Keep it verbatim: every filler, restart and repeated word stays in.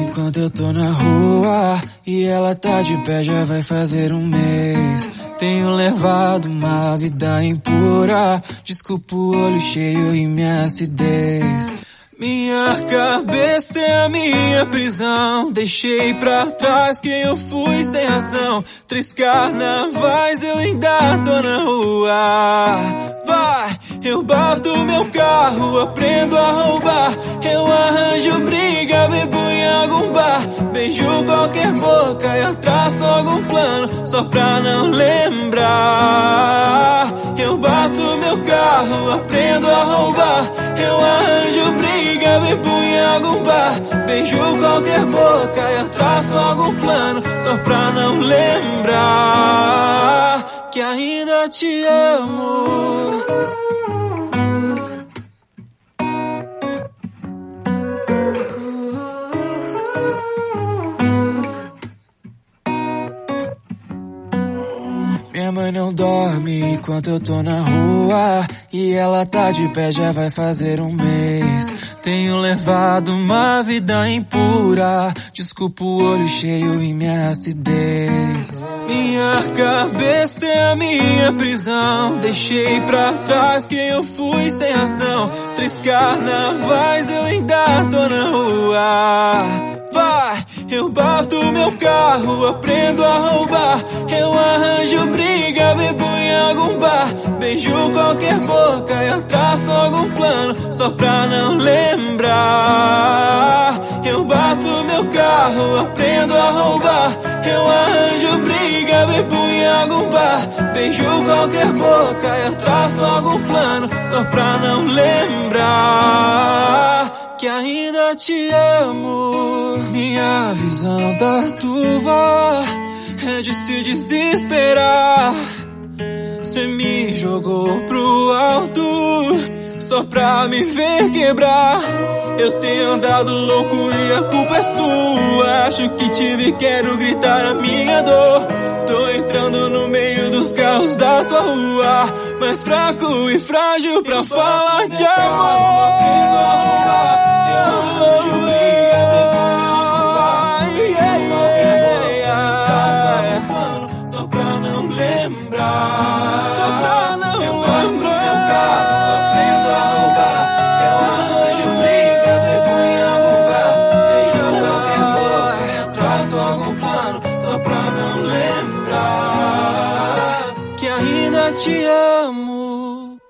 enquanto eu tô na rua e ela tá de pé, já vai fazer um mês. Tenho levado uma vida impura, desculpa o olho cheio e minha acidez. Minha cabeça é a minha prisão, deixei pra trás quem eu fui sem razão. Três carnavais eu ainda tô na rua. Vai, eu bato meu carro, aprendo a roubar. Eu arranjo briga, bebo em algum bar. Beijo qualquer boca, eu traço algum plano só pra não lembrar. Eu bato meu carro, aprendo a roubar. Eu arranjo briga, bebo em algum bar. Beijo qualquer boca, eu traço algum plano só pra não lembrar que ainda te amo. Minha mãe não dorme enquanto eu tô na rua e ela tá de pé, já vai fazer um mês. Tenho levado uma vida impura, desculpa o olho cheio e minha acidez. Minha cabeça é a minha prisão, deixei pra trás quem eu fui sem razão. Três carnavais eu ainda tô na rua. Vai, eu bato meu carro, aprendo a roubar. Eu arranjo briga, bebo em algum bar. Beijo qualquer boca, eu traço algum plano só pra não lembrar. Eu bato meu carro, aprendo a roubar. Eu arranjo briga, bebo em algum bar. Beijo qualquer boca, eu traço algum plano só pra não lembrar que ainda te amo. Minha visão da turva é de se desesperar. Cê me jogou pro alto só pra me ver quebrar. Eu tenho andado louco e a culpa é sua. Acho que tive, quero gritar a minha dor. Tô entrando no meio dos carros da sua rua, mais fraco e frágil pra falar de amor. Só pra não lembrar, só pra não eu lembrar. Meu carro, aprendo a roubar. Eu arranjo briga, bebo em algum bar. Beijo qualquer boca, eu traço algum plano só pra não lembrar que ainda te amo.